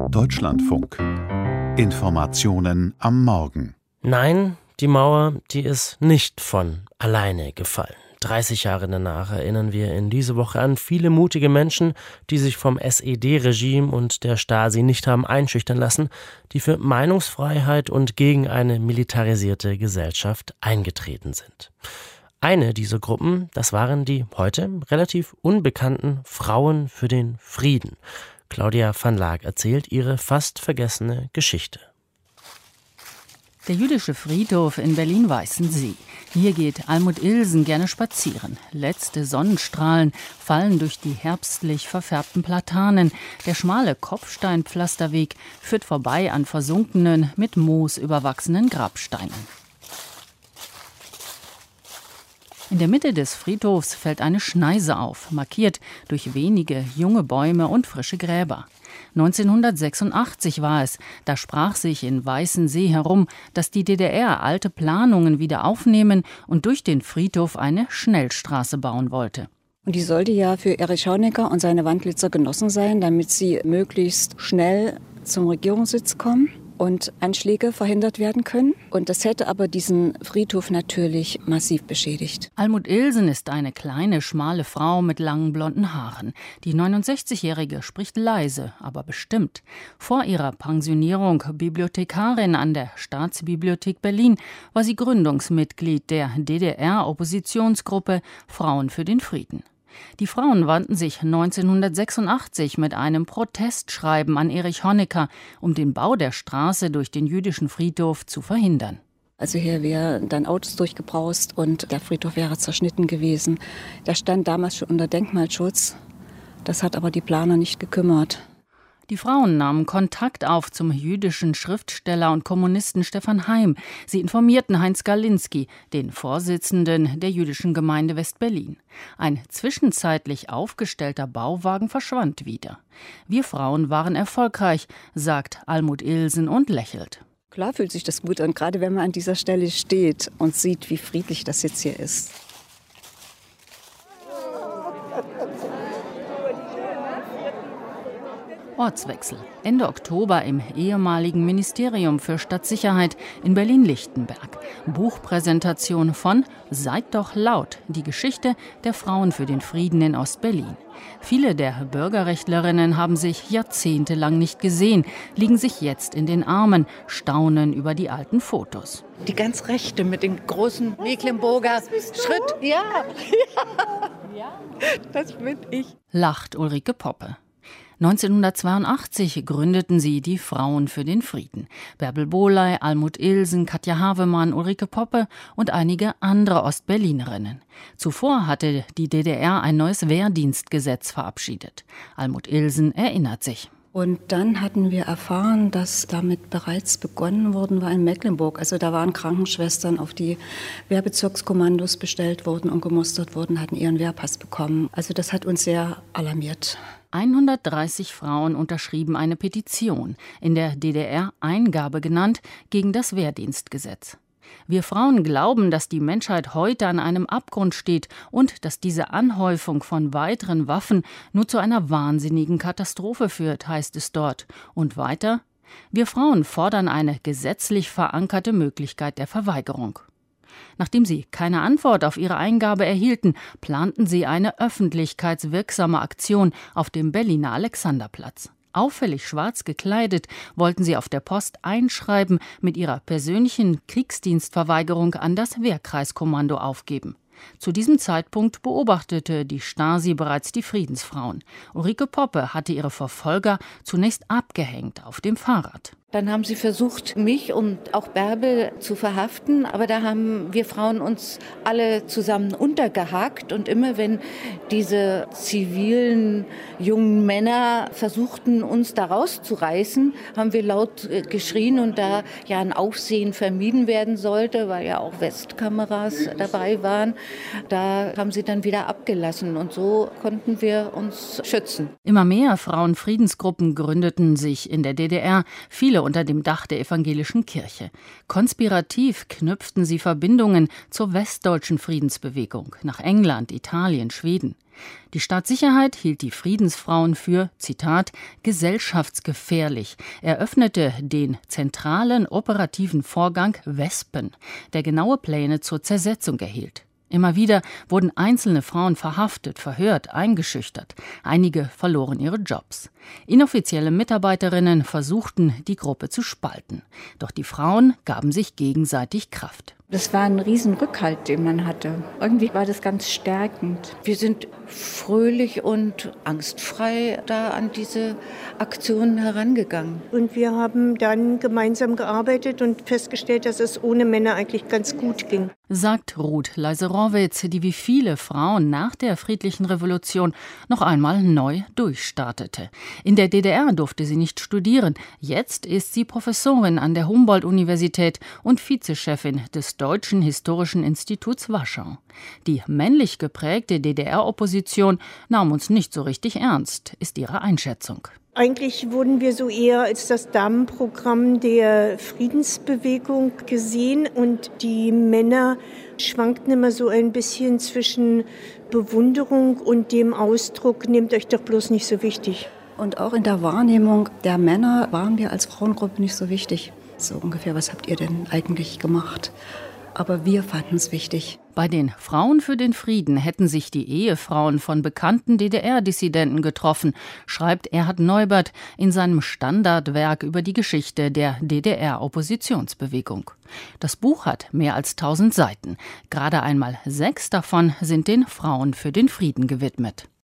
Deutschlandfunk. Informationen am Morgen. Nein, die Mauer, die ist nicht von alleine gefallen. 30 Jahre danach erinnern wir in dieser Woche an viele mutige Menschen, die sich vom SED-Regime und der Stasi nicht haben einschüchtern lassen, die für Meinungsfreiheit und gegen eine militarisierte Gesellschaft eingetreten sind. Eine dieser Gruppen, das waren die heute relativ unbekannten Frauen für den Frieden. Claudia van Laak erzählt ihre fast vergessene Geschichte. Der jüdische Friedhof in Berlin-Weißensee. Hier geht Almut Ilsen gerne spazieren. Letzte Sonnenstrahlen fallen durch die herbstlich verfärbten Platanen. Der schmale Kopfsteinpflasterweg führt vorbei an versunkenen, mit Moos überwachsenen Grabsteinen. In der Mitte des Friedhofs fällt eine Schneise auf, markiert durch wenige junge Bäume und frische Gräber. 1986 war es, da sprach sich in Weißensee herum, dass die DDR alte Planungen wieder aufnehmen und durch den Friedhof eine Schnellstraße bauen wollte. Und die sollte ja für Erich Honecker und seine Wandlitzer genossen sein, damit sie möglichst schnell zum Regierungssitz kommen und Anschläge verhindert werden können. Und das hätte aber diesen Friedhof natürlich massiv beschädigt. Almut Ilsen ist eine kleine, schmale Frau mit langen blonden Haaren. Die 69-Jährige spricht leise, aber bestimmt. Vor ihrer Pensionierung Bibliothekarin an der Staatsbibliothek Berlin war sie Gründungsmitglied der DDR-Oppositionsgruppe Frauen für den Frieden. Die Frauen wandten sich 1986 mit einem Protestschreiben an Erich Honecker, um den Bau der Straße durch den jüdischen Friedhof zu verhindern. Also hier wären dann Autos durchgebraust und der Friedhof wäre zerschnitten gewesen. Der stand damals schon unter Denkmalschutz. Das hat aber die Planer nicht gekümmert. Die Frauen nahmen Kontakt auf zum jüdischen Schriftsteller und Kommunisten Stefan Heym. Sie informierten Heinz Galinski, den Vorsitzenden der jüdischen Gemeinde West-Berlin. Ein zwischenzeitlich aufgestellter Bauwagen verschwand wieder. Wir Frauen waren erfolgreich, sagt Almut Ilsen und lächelt. Klar fühlt sich das gut an, gerade wenn man an dieser Stelle steht und sieht, wie friedlich das jetzt hier ist. Ortswechsel. Ende Oktober im ehemaligen Ministerium für Stadtsicherheit in Berlin-Lichtenberg. Buchpräsentation von Seid doch laut, die Geschichte der Frauen für den Frieden in Ostberlin. Viele der Bürgerrechtlerinnen haben sich jahrzehntelang nicht gesehen, liegen sich jetzt in den Armen, staunen über die alten Fotos. Die ganz Rechte mit dem großen Mecklenburger Schritt. Ja, das bin ich. Lacht Ulrike Poppe. 1982 gründeten sie die Frauen für den Frieden. Bärbel Bohley, Almut Ilsen, Katja Havemann, Ulrike Poppe und einige andere Ostberlinerinnen. Zuvor hatte die DDR ein neues Wehrdienstgesetz verabschiedet. Almut Ilsen erinnert sich. Und dann hatten wir erfahren, dass damit bereits begonnen worden war in Mecklenburg. Also da waren Krankenschwestern auf die Wehrbezirkskommandos bestellt worden und gemustert worden, hatten ihren Wehrpass bekommen. Also das hat uns sehr alarmiert. 130 Frauen unterschrieben eine Petition, in der DDR Eingabe genannt, gegen das Wehrdienstgesetz. Wir Frauen glauben, dass die Menschheit heute an einem Abgrund steht und dass diese Anhäufung von weiteren Waffen nur zu einer wahnsinnigen Katastrophe führt, heißt es dort. Und weiter: Wir Frauen fordern eine gesetzlich verankerte Möglichkeit der Verweigerung. Nachdem sie keine Antwort auf ihre Eingabe erhielten, planten sie eine öffentlichkeitswirksame Aktion auf dem Berliner Alexanderplatz. Auffällig schwarz gekleidet wollten sie auf der Post einschreiben, mit ihrer persönlichen Kriegsdienstverweigerung an das Wehrkreiskommando aufgeben. Zu diesem Zeitpunkt beobachtete die Stasi bereits die Friedensfrauen. Ulrike Poppe hatte ihre Verfolger zunächst abgehängt auf dem Fahrrad. Dann haben sie versucht, mich und auch Bärbel zu verhaften. Aber da haben wir Frauen uns alle zusammen untergehakt. Und immer wenn diese zivilen jungen Männer versuchten, uns da rauszureißen, haben wir laut geschrien. Und da ja ein Aufsehen vermieden werden sollte, weil ja auch Westkameras dabei waren, da haben sie dann wieder abgelassen. Und so konnten wir uns schützen. Immer mehr Frauenfriedensgruppen gründeten sich in der DDR. Viele unter dem Dach der evangelischen Kirche. Konspirativ knüpften sie Verbindungen zur westdeutschen Friedensbewegung nach England, Italien, Schweden. Die Staatssicherheit hielt die Friedensfrauen für, Zitat, gesellschaftsgefährlich, eröffnete den zentralen operativen Vorgang Wespen, der genaue Pläne zur Zersetzung erhielt. Immer wieder wurden einzelne Frauen verhaftet, verhört, eingeschüchtert. Einige verloren ihre Jobs. Inoffizielle Mitarbeiterinnen versuchten, die Gruppe zu spalten. Doch die Frauen gaben sich gegenseitig Kraft. Das war ein Riesenrückhalt, den man hatte. Irgendwie war das ganz stärkend. Wir sind fröhlich und angstfrei da an diese Aktionen herangegangen. Und wir haben dann gemeinsam gearbeitet und festgestellt, dass es ohne Männer eigentlich ganz gut ging. Sagt Ruth Leiserowitz, die wie viele Frauen nach der friedlichen Revolution noch einmal neu durchstartete. In der DDR durfte sie nicht studieren. Jetzt ist sie Professorin an der Humboldt-Universität und Vizechefin des Deutschen Historischen Instituts Warschau. Die männlich geprägte DDR-Opposition nahm uns nicht so richtig ernst, ist ihre Einschätzung. Eigentlich wurden wir so eher als das Damenprogramm der Friedensbewegung gesehen und die Männer schwankten immer so ein bisschen zwischen Bewunderung und dem Ausdruck, nehmt euch doch bloß nicht so wichtig. Und auch in der Wahrnehmung der Männer waren wir als Frauengruppe nicht so wichtig. So ungefähr, was habt ihr denn eigentlich gemacht? Aber wir fanden es wichtig. Bei den Frauen für den Frieden hätten sich die Ehefrauen von bekannten DDR-Dissidenten getroffen, schreibt Erhard Neubert in seinem Standardwerk über die Geschichte der DDR-Oppositionsbewegung. Das Buch hat mehr als 1000 Seiten. Gerade einmal 6 davon sind den Frauen für den Frieden gewidmet.